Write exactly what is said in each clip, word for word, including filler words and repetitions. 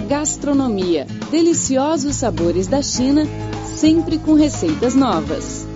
Gastronomia, deliciosos sabores da China, sempre com receitas novas.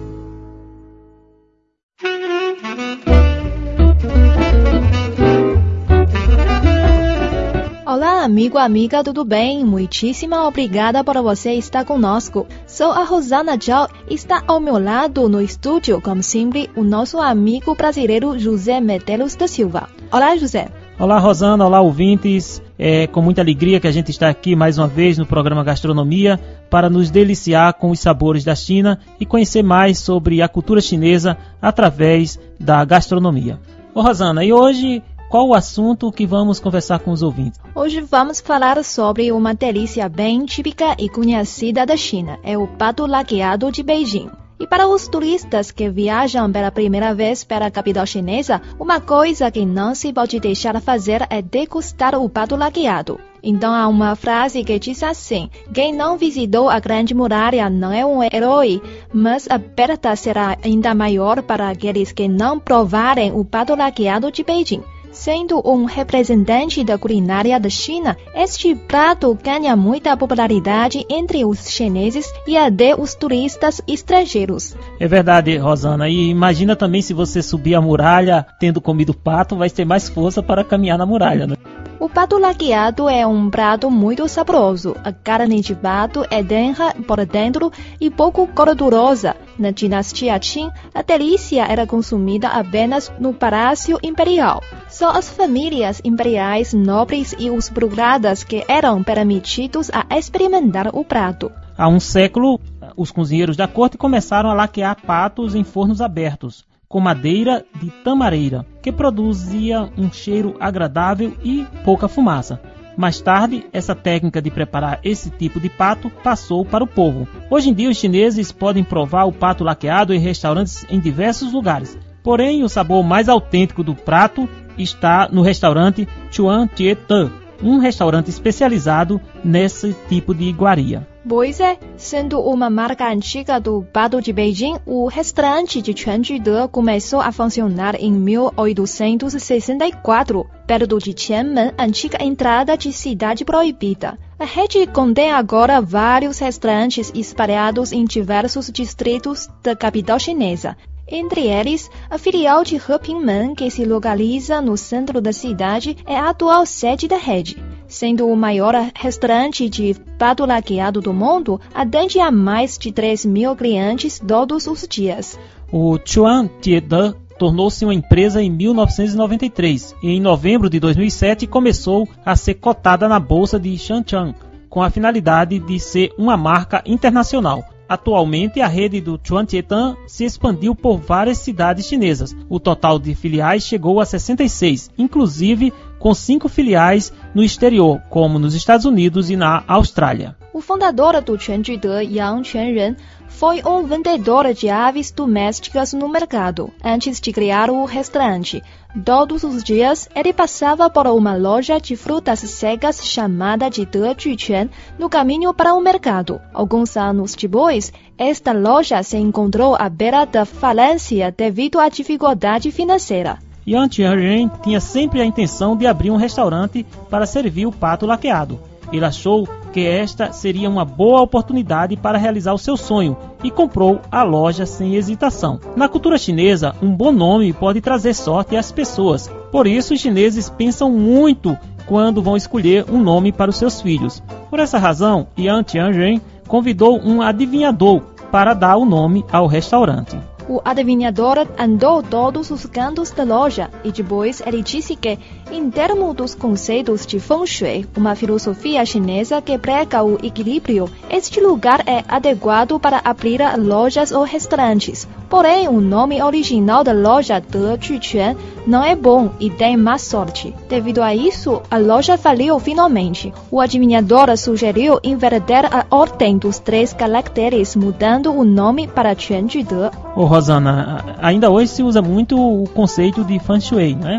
Olá, amigo, amiga, tudo bem? Muitíssima obrigada por você estar conosco. Sou a Rosana Zhao e está ao meu lado no estúdio, como sempre, o nosso amigo brasileiro José Medeiros da Silva. Olá, José. Olá, Rosana. Olá, ouvintes. É com muita alegria que a gente está aqui mais uma vez no programa Gastronomia para nos deliciar com os sabores da China e conhecer mais sobre a cultura chinesa através da gastronomia. Ô, Rosana, e hoje qual o assunto que vamos conversar com os ouvintes? Hoje vamos falar sobre uma delícia bem típica e conhecida da China, é o pato laqueado de Beijing. E para os turistas que viajam pela primeira vez para a capital chinesa, uma coisa que não se pode deixar fazer é degustar o pato laqueado. Então há uma frase que diz assim: quem não visitou a Grande Muralha não é um herói, mas a perda será ainda maior para aqueles que não provarem o pato laqueado de Beijing. Sendo um representante da culinária da China, este prato ganha muita popularidade entre os chineses e até os turistas estrangeiros. É verdade, Rosana. E imagina também se você subir a muralha tendo comido pato, vai ter mais força para caminhar na muralha, né? O pato laqueado é um prato muito saboroso. A carne de pato é densa por dentro e pouco gordurosa. Na dinastia Qing, a delícia era consumida apenas no Palácio Imperial. Só as famílias imperiais nobres e os burocratas que eram permitidos a experimentar o prato. Há um século, os cozinheiros da corte começaram a laquear patos em fornos abertos, com madeira de tamareira, que produzia um cheiro agradável e pouca fumaça. Mais tarde, essa técnica de preparar esse tipo de pato passou para o povo. Hoje em dia, os chineses podem provar o pato laqueado em restaurantes em diversos lugares. Porém, o sabor mais autêntico do prato está no restaurante Chuan Tie Te, um restaurante especializado nesse tipo de iguaria. Pois é, sendo uma marca antiga do pato de Beijing, o restaurante de Quanjude começou a funcionar em mil oitocentos e sessenta e quatro, perto de Qianmen, antiga entrada de Cidade Proibida. A rede contém agora vários restaurantes espalhados em diversos distritos da capital chinesa. Entre eles, a filial de Hepingmen, que se localiza no centro da cidade, é a atual sede da rede. Sendo o maior restaurante de pato laqueado do mundo, atende a mais de três mil clientes todos os dias. O Chuan Tie Te tornou-se uma empresa em mil novecentos e noventa e três e em novembro de dois mil e sete começou a ser cotada na bolsa de Shenzhen, com a finalidade de ser uma marca internacional. Atualmente, a rede do Chuan Tie Te se expandiu por várias cidades chinesas. O total de filiais chegou a sessenta e seis, inclusive com cinco filiais no exterior, como nos Estados Unidos e na Austrália. O fundador do Quanjude, Yang Quanren, foi um vendedor de aves domésticas no mercado, antes de criar o restaurante. Todos os dias, ele passava por uma loja de frutas secas chamada de De Juquan, no caminho para o mercado. Alguns anos depois, esta loja se encontrou à beira da falência devido à dificuldade financeira. Yang Quanren tinha sempre a intenção de abrir um restaurante para servir o pato laqueado. Ele achou que esta seria uma boa oportunidade para realizar o seu sonho e comprou a loja sem hesitação. Na cultura chinesa, um bom nome pode trazer sorte às pessoas. Por isso, os chineses pensam muito quando vão escolher um nome para os seus filhos. Por essa razão, Yang Quanren convidou um adivinhador para dar o nome ao restaurante. O adivinhador andou todos os cantos da loja e depois ele disse que, em termos dos conceitos de Feng Shui, uma filosofia chinesa que prega o equilíbrio, este lugar é adequado para abrir lojas ou restaurantes. Porém, o nome original da loja De Juquan não é bom e tem má sorte. Devido a isso, a loja faliu finalmente. O adivinhador sugeriu inverter a ordem dos três caracteres, mudando o nome para Quanjude. Ô Rosana, ainda hoje se usa muito o conceito de Feng Shui, não é?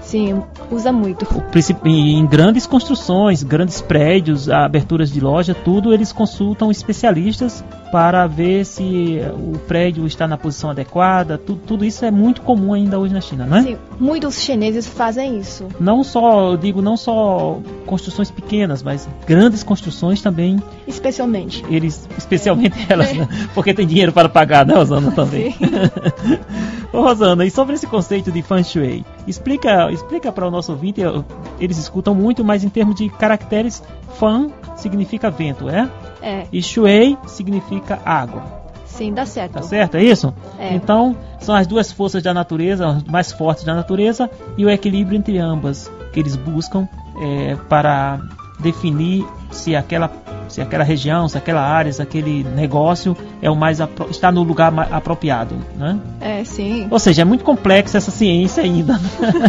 Sim, usa muito. Em grandes construções, grandes prédios, aberturas de loja, tudo, eles consultam especialistas para ver se o prédio está na posição adequada. Tudo, tudo isso é muito comum ainda hoje na China, não é? Sim, muitos chineses fazem isso. Não só, eu digo, não só construções pequenas, mas grandes construções também. Especialmente. Eles, especialmente é. elas, né? Porque tem dinheiro para pagar, né, Rosana, também. Ô, Rosana, e sobre esse conceito de Feng Shui, explica, explica para o nosso ouvinte, eles escutam muito, mas em termos de caracteres, Fan significa vento, é? É. E Shui significa água. Sim, dá certo. Tá certo, é isso? É. Então, são as duas forças da natureza, as mais fortes da natureza, e o equilíbrio entre ambas, que eles buscam é, para definir se aquela, se aquela região, se aquela área, se aquele negócio é o mais apro- está no lugar mais apropriado, né? É, sim. Ou seja, é muito complexa essa ciência ainda.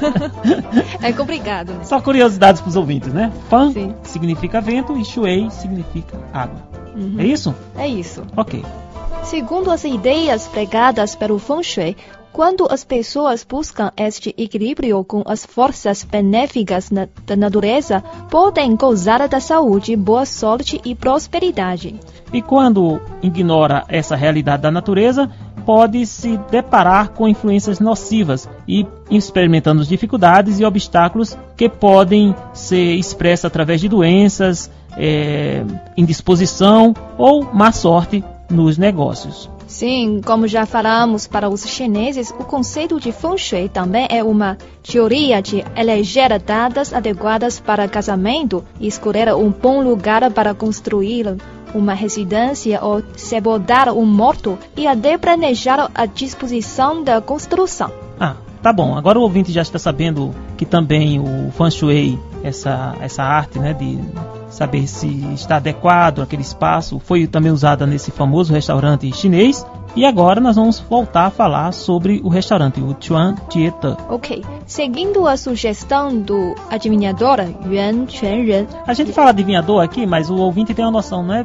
É complicado. Só curiosidades para os ouvintes, né? Fan Sim. significa vento e Shui significa água. Uhum. É isso? É isso. Ok. Segundo as ideias pregadas pelo Feng Shui, quando as pessoas buscam este equilíbrio com as forças benéficas na, da natureza, podem gozar da saúde, boa sorte e prosperidade. E quando ignora essa realidade da natureza, pode se deparar com influências nocivas e experimentando dificuldades e obstáculos que podem ser expressos através de doenças, é, indisposição ou má sorte nos negócios. Sim, como já falamos para os chineses, o conceito de Feng Shui também é uma teoria de eleger datas adequadas para casamento, escolher um bom lugar para construir uma residência ou sepultar um morto e até planejar a disposição da construção. Ah, tá bom. Agora o ouvinte já está sabendo que também o Feng Shui, essa, essa arte, né, de saber se está adequado aquele espaço, foi também usada nesse famoso restaurante chinês. E agora nós vamos voltar a falar sobre o restaurante, o Chuan Tietan. Ok. Seguindo a sugestão do adivinhador Yuan Quanren. A gente fala adivinhador aqui, mas o ouvinte tem uma noção, não é?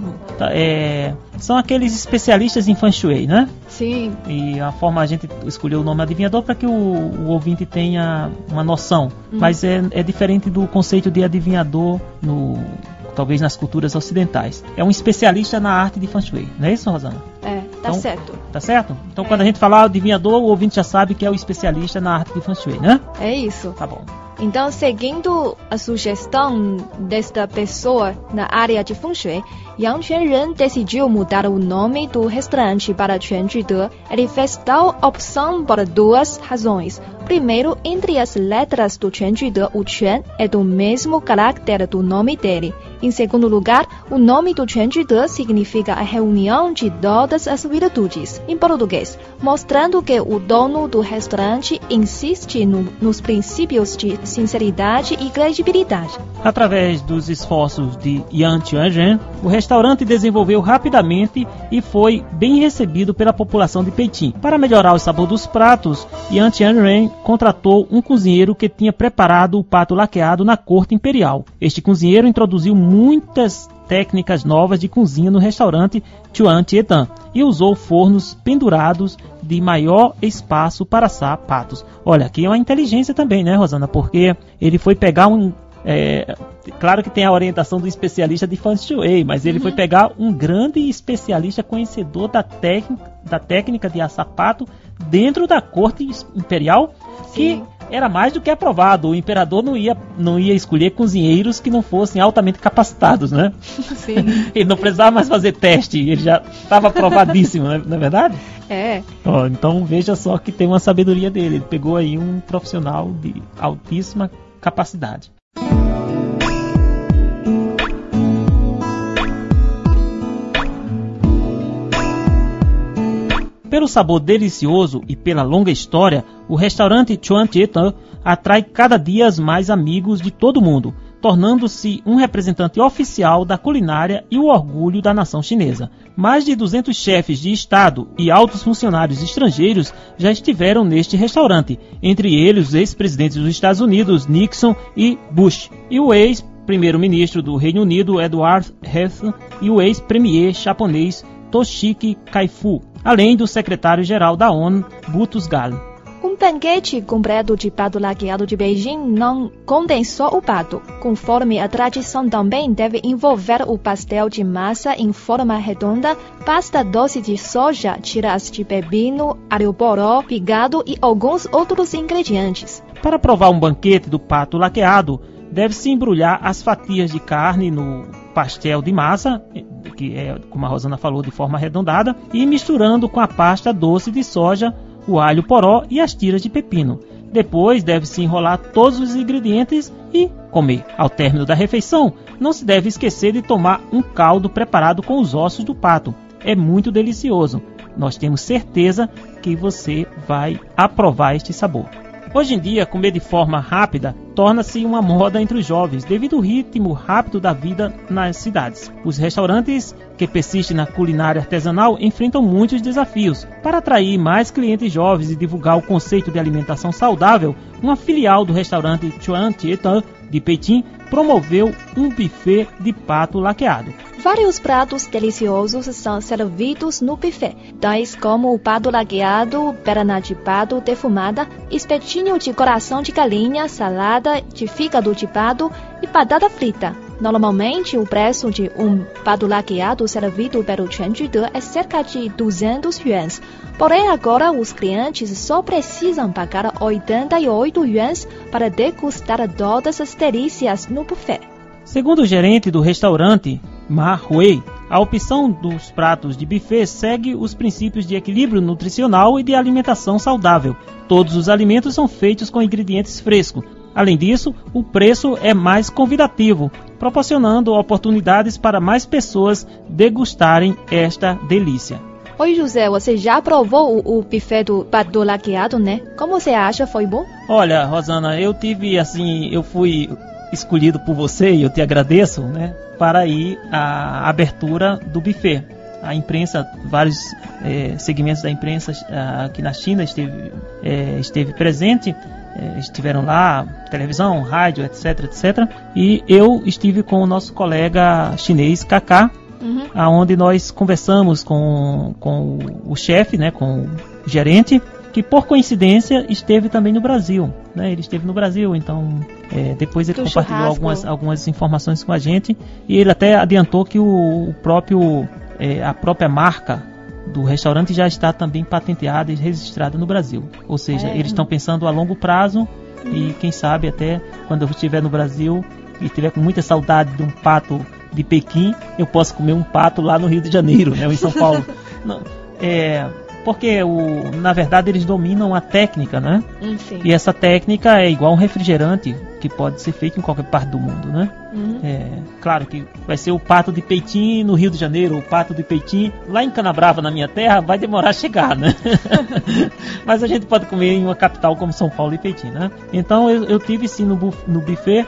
é são aqueles especialistas em Feng Shui, né? Sim. E a forma a gente escolheu o nome adivinhador para que o, o ouvinte tenha uma noção. Hum. Mas é, é diferente do conceito de adivinhador no... talvez nas culturas ocidentais. É um especialista na arte de Feng Shui, não é isso, Rosana? É, tá então, certo. Tá certo? Então, é. Quando a gente falar adivinhador, o ouvinte já sabe que é o especialista na arte de Feng Shui, né? É isso. Tá bom. Então, seguindo a sugestão desta pessoa na área de Feng Shui, Yang Quanren decidiu mudar o nome do restaurante para Quanjude. Ele fez tal opção por duas razões. Primeiro, entre as letras do Quanjude, o Quan é do mesmo caráter do nome dele. Em segundo lugar, o nome do Quanjude significa a reunião de todas as virtudes, em português, mostrando que o dono do restaurante insiste no, nos princípios de sinceridade e credibilidade. Através dos esforços de Yang Quanren, o restaurante desenvolveu rapidamente e foi bem recebido pela população de Pequim. Para melhorar o sabor dos pratos, Yang Quanren contratou um cozinheiro que tinha preparado o pato laqueado na corte imperial. Este cozinheiro introduziu muitas técnicas novas de cozinha no restaurante Chuan Tietan e usou fornos pendurados de maior espaço para assar patos. Olha, aqui é uma inteligência também, né, Rosana? Porque ele foi pegar um... É, claro que tem a orientação do especialista de Feng Shui, mas ele uhum. foi pegar um grande especialista conhecedor da, técnica, da técnica de assar pato dentro da corte imperial. Sim. Que era mais do que aprovado. O imperador não ia, não ia escolher cozinheiros que não fossem altamente capacitados, né? Sim. Ele não precisava mais fazer teste, ele já estava aprovadíssimo, não é verdade? É. Oh, então veja só que tem uma sabedoria dele. Ele pegou aí um profissional de altíssima capacidade. Pelo sabor delicioso e pela longa história, o restaurante Chuan Tietan atrai cada dia mais amigos de todo mundo, tornando-se um representante oficial da culinária e o orgulho da nação chinesa. Mais de duzentos chefes de Estado e altos funcionários estrangeiros já estiveram neste restaurante, entre eles os ex-presidentes dos Estados Unidos, Nixon e Bush, e o ex-primeiro-ministro do Reino Unido, Edward Heath, e o ex-premier japonês Toshiki Kaifu, além do secretário-geral da ONU, Boutros Ghali. Um banquete completo de pato laqueado de Beijing não contém só o pato. Conforme a tradição também deve envolver o pastel de massa em forma redonda, pasta doce de soja, tiras de pepino, alho poró, fígado e alguns outros ingredientes. Para provar um banquete do pato laqueado, deve-se embrulhar as fatias de carne no pastel de massa, que é, como a Rosana falou, de forma arredondada, e misturando com a pasta doce de soja, o alho poró e as tiras de pepino. Depois deve-se enrolar todos os ingredientes e comer. Ao término da refeição, não se deve esquecer de tomar um caldo preparado com os ossos do pato. É muito delicioso. Nós temos certeza que você vai aprovar este sabor. Hoje em dia, comer de forma rápida torna-se uma moda entre os jovens, devido ao ritmo rápido da vida nas cidades. Os restaurantes que persistem na culinária artesanal enfrentam muitos desafios. Para atrair mais clientes jovens e divulgar o conceito de alimentação saudável, uma filial do restaurante Chuan Tietan de Pequim promoveu um buffet de pato laqueado. Vários pratos deliciosos são servidos no buffet, tais como o pato laqueado, perna de pato defumada, espetinho de coração de galinha, salada de fígado de pato e batata frita. Normalmente, o preço de um pato laqueado servido pelo Chuan Jide é cerca de duzentos yuans. Porém, agora os clientes só precisam pagar oitenta e oito yuans para degustar todas as delícias no buffet. Segundo o gerente do restaurante, Ma Hui, a opção dos pratos de buffet segue os princípios de equilíbrio nutricional e de alimentação saudável. Todos os alimentos são feitos com ingredientes frescos. Além disso, o preço é mais convidativo, proporcionando oportunidades para mais pessoas degustarem esta delícia. Oi, José, você já provou o, o buffet do pato laqueado, né? Como você acha? Foi bom? Olha, Rosana, eu tive assim, eu fui escolhido por você e eu te agradeço, né, para ir à abertura do buffet. A imprensa, vários é, segmentos da imprensa aqui na China esteve, é, esteve presente, é, estiveram lá, televisão, rádio, etc, etc. E eu estive com o nosso colega chinês, Kaká, uhum. Onde nós conversamos com, com o chefe, né, com o gerente, que por coincidência esteve também no Brasil, né? Ele esteve no Brasil, então é, depois ele Do compartilhou algumas, algumas informações com a gente e ele até adiantou que o, o próprio, é, a própria marca do restaurante já está também patenteada e registrada no Brasil. Ou seja, é. eles estão pensando a longo prazo hum. e quem sabe até quando eu estiver no Brasil e estiver com muita saudade de um pato de Pequim, eu posso comer um pato lá no Rio de Janeiro, né? Ou em São Paulo. Não, é... Porque, o, na verdade, eles dominam a técnica, né? Sim. E essa técnica é igual um refrigerante que pode ser feito em qualquer parte do mundo, né? Uhum. É, claro que vai ser o pato de Pequim no Rio de Janeiro, o pato de Pequim lá em Canabrava, na minha terra, vai demorar a chegar, né? Mas a gente pode comer em uma capital como São Paulo e Pequim, né? Então, eu, eu tive sim no, buf, no buffet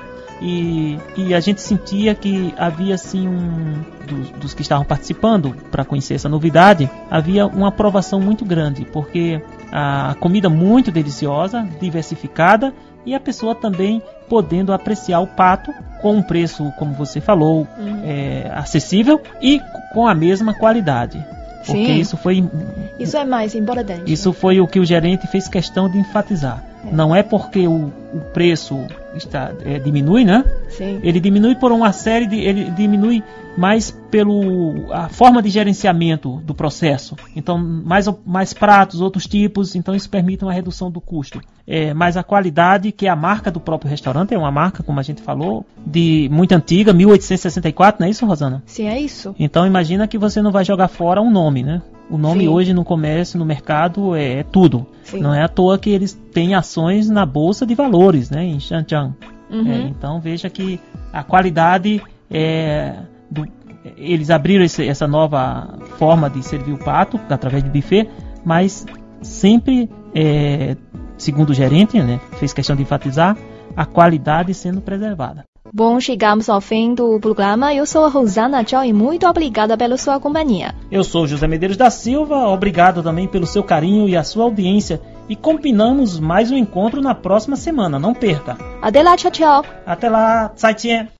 e, e a gente sentia que havia assim um... Dos, dos que estavam participando para conhecer essa novidade, havia uma aprovação muito grande, porque a comida muito deliciosa, diversificada e a pessoa também podendo apreciar o pato com um preço, como você falou, uhum. é, acessível e com a mesma qualidade. Porque Sim. isso foi isso é mais importante. Isso foi o que o gerente fez questão de enfatizar. É. Não é porque o, o preço está, é, diminui, né? Sim. Ele diminui por uma série de, ele diminui mais pelo a forma de gerenciamento do processo. Então, mais, mais pratos, outros tipos, então isso permite uma redução do custo. É, mas a qualidade, que é a marca do próprio restaurante, é uma marca, como a gente falou, de muito antiga, mil oitocentos e sessenta e quatro, não é isso, Rosana? Sim, é isso. Então, imagina que você não vai jogar fora um nome, né? O nome Sim. hoje no comércio, no mercado, é, é tudo. Sim. Não é à toa que eles têm ações na Bolsa de Valores, né? Em Shenzhen. Uhum. É, então, veja que a qualidade é... Do, eles abriram esse, essa nova forma de servir o pato através de buffet, mas sempre, é, segundo o gerente, né, fez questão de enfatizar a qualidade sendo preservada. Bom, chegamos ao fim do programa. Eu sou a Rosana Tchau e muito obrigada pela sua companhia. Eu sou José Medeiros da Silva, obrigado também pelo seu carinho e a sua audiência. E combinamos mais um encontro na próxima semana, não perca. Até lá, tchau, tchau. Até lá, 再见.